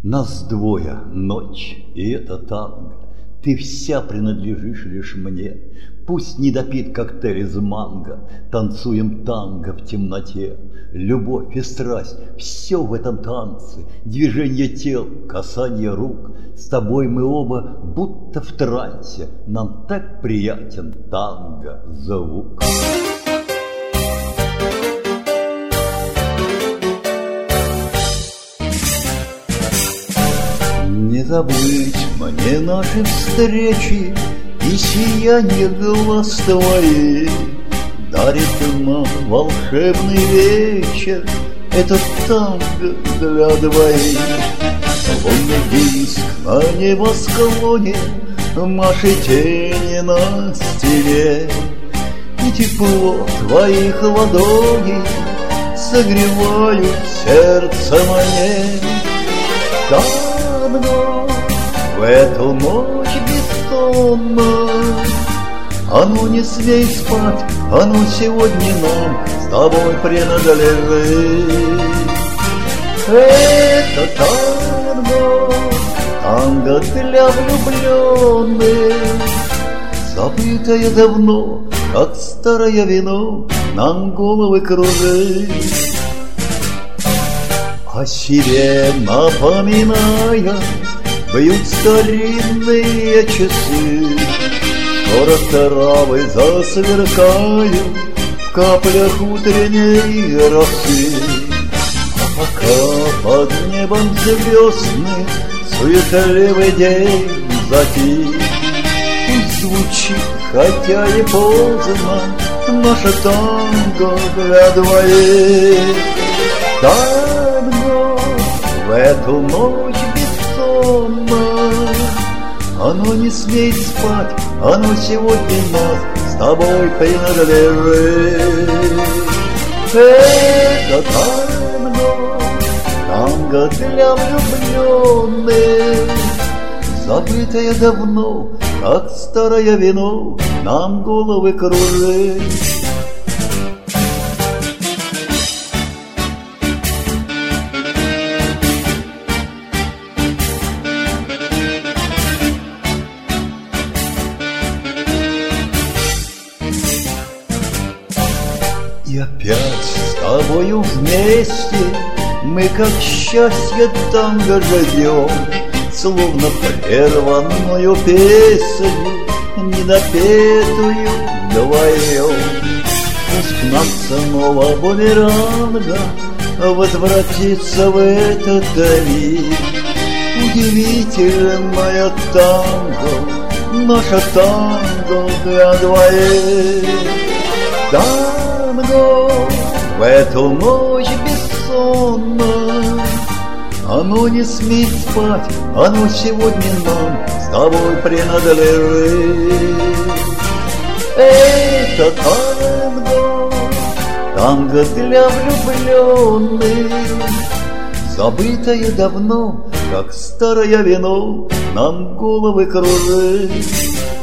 Нас двое, ночь, и это танго. Ты вся принадлежишь лишь мне. Пусть не допит коктейль из манго, танцуем танго в темноте. Любовь и страсть, все в этом танце, движение тел, касание рук. С тобой мы оба будто в трансе, нам так приятен танго звук. Не забыть мне наши встречи и сияние глаз твоих. Дарит нам волшебный вечер этот танго для двоих. Лунный диск на небосклоне, маши тени на стене, и тепло твоих ладоней согревают сердце мое. Танго в эту ночь бессонную, оно не смей спать, оно сегодня нам с тобой принадлежит. Это танго, танго для влюбленных, забытое давно, как старое вино, нам головы кружит. О себе напоминая, бьют старинные часы. Скоро травы засверкают в каплях утренней росы. А пока под небом звездный суетливый день затих, пусть звучит, хотя и поздно, наше танго для двоих. Танго в эту ночь бессонную, оно не смеет спать, оно сегодня нас с тобой принадлежит. Это танго, танго для влюбленных, забытое давно, как старое вино, нам головы кружит. И опять с тобою вместе мы, как счастье, танго живем, словно прерванную песню, недопетую вдвоем. Пусть к нам снова бумеранга возвратится в этот мир. Удивительное танго, наше танго для двоих. Танго в эту ночь бессонную, оно не смеет спать, оно сегодня нам с тобой принадлежит. Это танго, танго для влюбленных, забытое давно, как старое вино, нам головы кружит.